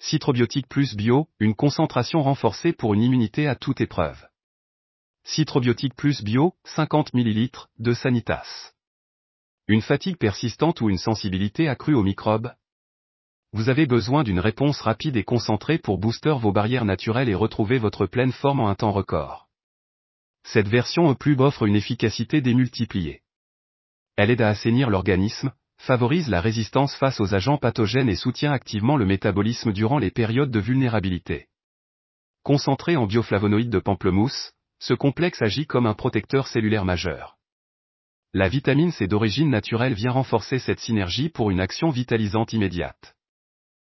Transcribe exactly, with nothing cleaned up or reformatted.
Citrobiotique Plus Bio, une concentration renforcée pour une immunité à toute épreuve. Citrobiotique Plus Bio, cinquante millilitres, de Sanitas. Une fatigue persistante ou une sensibilité accrue aux microbes? Vous avez besoin d'une réponse rapide et concentrée pour booster vos barrières naturelles et retrouver votre pleine forme en un temps record. Cette version E plus B offre une efficacité démultipliée. Elle aide à assainir l'organisme, favorise la résistance face aux agents pathogènes et soutient activement le métabolisme durant les périodes de vulnérabilité. Concentré en bioflavonoïdes de pamplemousse, ce complexe agit comme un protecteur cellulaire majeur. La vitamine C d'origine naturelle vient renforcer cette synergie pour une action vitalisante immédiate.